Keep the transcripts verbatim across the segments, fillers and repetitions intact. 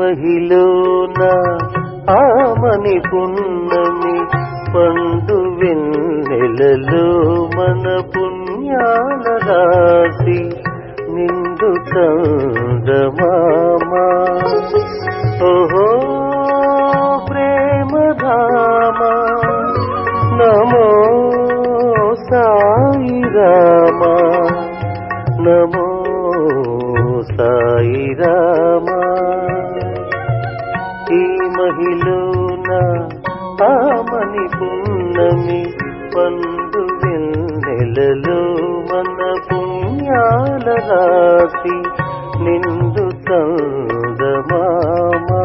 మహిళన ఆమని పున్నమి పండు వెన్నెలలో మన పుణ్యాల రాశి నిండు చందమామా ఓహో ప్రేమధామ నమో సాయి రామ నమో సాయి రామ ఈ మహిళన ఆమని పున్నమి పండు వెన్నెలలో మన పుణ్యాల రాశి నిండు చందమామా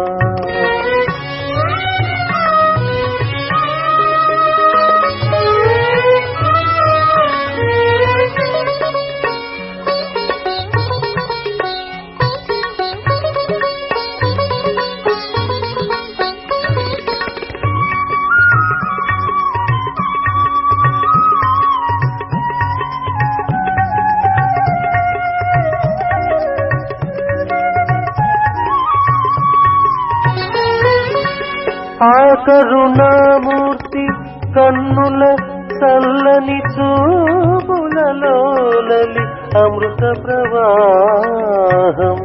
ఆ కరుణామూర్తి కన్నుల చల్లని చూపులలో లలి అమృత ప్రవాహం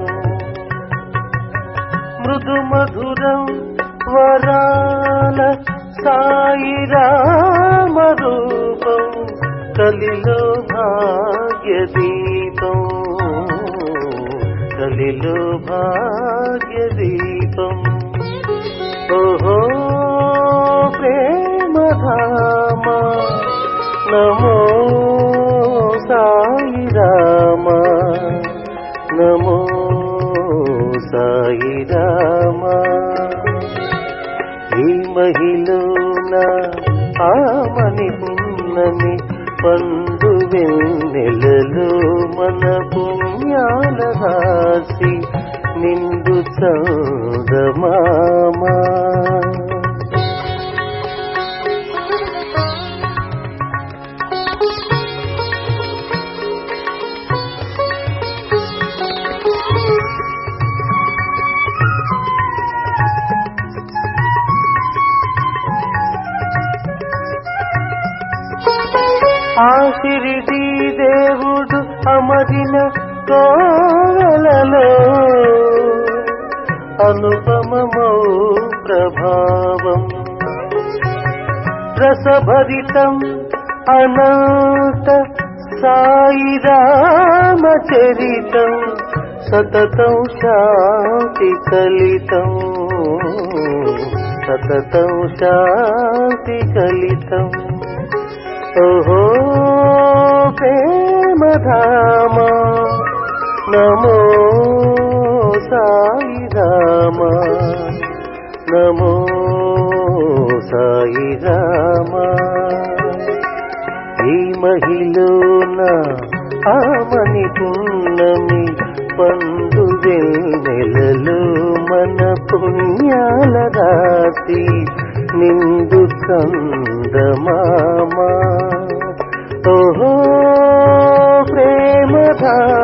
మృదు మధురం వరాల సాయి రామ రూపం కలిలో భాగ్య దీపం కలిలో భాగ్య దీపం ఓహో ప్రేమధామ నమో సాయి రామ నమో సాయి రామ ఈ మహిళన ఆమని పున్నమి పండు వెన్నెలలో మన పుణ్యాల రాశి నిండు చందమామా ఆ షిరిడీ దేవుడు అమరిన కోవలలో అనుపమమౌ ప్రభావం రసభరితం అనంత సాయి రామ చరితం సతతం శాంతి కలితం సతతం శాంతి కలితం ఓహో ప్రేమధామ నమో సాయి రామ నమో సాయి రామ ఈ మహిళన ఆమని పున్నమి పండు వెన్నెలలో మన పుణ్యాల రాశి నిండు చందమామా ఓహో ప్రేమధామ